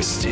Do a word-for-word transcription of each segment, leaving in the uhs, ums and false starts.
Новости.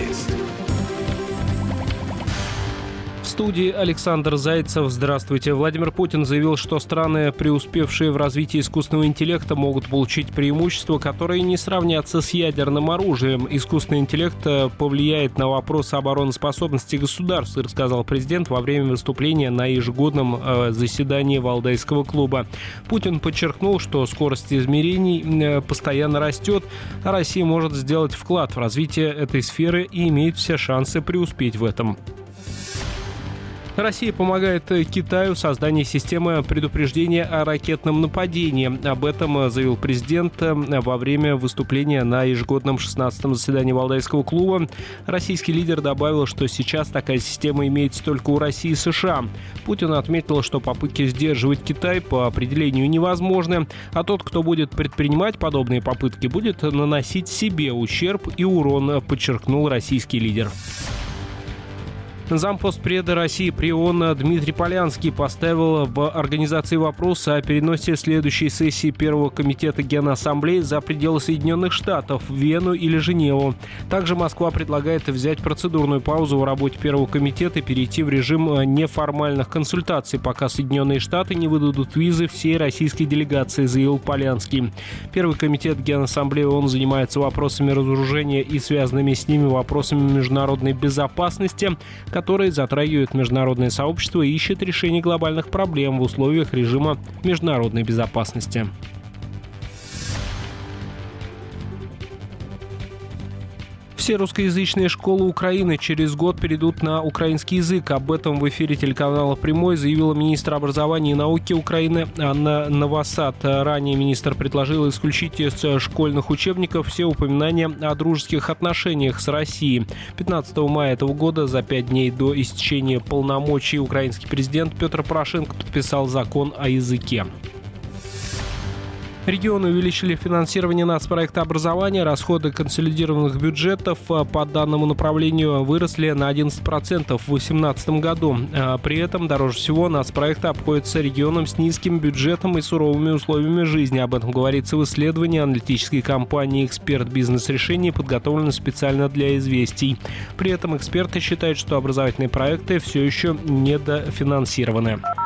В студии Александр Зайцев. Здравствуйте. Владимир Путин заявил, что страны, преуспевшие в развитии искусственного интеллекта, могут получить преимущества, которые не сравнятся с ядерным оружием. Искусственный интеллект повлияет на вопросы обороноспособности государства, рассказал президент во время выступления на ежегодном заседании Валдайского клуба. Путин подчеркнул, что скорость измерений постоянно растет, а Россия может сделать вклад в развитие этой сферы и имеет все шансы преуспеть в этом. Россия помогает Китаю в создании системы предупреждения о ракетном нападении. Об этом заявил президент во время выступления на ежегодном шестнадцатом заседании Валдайского клуба. Российский лидер добавил, что сейчас такая система имеется только у России и США. Путин отметил, что попытки сдерживать Китай по определению невозможны, а тот, кто будет предпринимать подобные попытки, будет наносить себе ущерб и урон, подчеркнул российский лидер. Зампостпреда России при ООН Дмитрий Полянский поставил в организации вопрос о переносе следующей сессии Первого комитета Генассамблеи за пределы Соединенных Штатов в Вену или Женеву. Также Москва предлагает взять процедурную паузу в работе Первого комитета и перейти в режим неформальных консультаций, пока Соединенные Штаты не выдадут визы всей российской делегации, заявил Полянский. Первый комитет Генассамблеи ООН занимается вопросами разоружения и связанными с ними вопросами международной безопасности, который затрагивает международное сообщество и ищет решение глобальных проблем в условиях режима международной безопасности. Все русскоязычные школы Украины через год перейдут на украинский язык. Об этом в эфире телеканала «Прямой» заявила министр образования и науки Украины Анна Новосад. Ранее министр предложил исключить из школьных учебников все упоминания о дружеских отношениях с Россией. пятнадцатого мая этого года, за пять дней до истечения полномочий, украинский президент Петр Порошенко подписал закон о языке. Регионы увеличили финансирование нацпроекта образования. Расходы консолидированных бюджетов по данному направлению выросли на одиннадцать процентов в две тысячи восемнадцатом году. При этом дороже всего нацпроекты обходятся регионам с низким бюджетом и суровыми условиями жизни. Об этом говорится в исследовании аналитической компании «Эксперт Бизнес-решений», подготовленном специально для «Известий». При этом эксперты считают, что образовательные проекты все еще недофинансированы.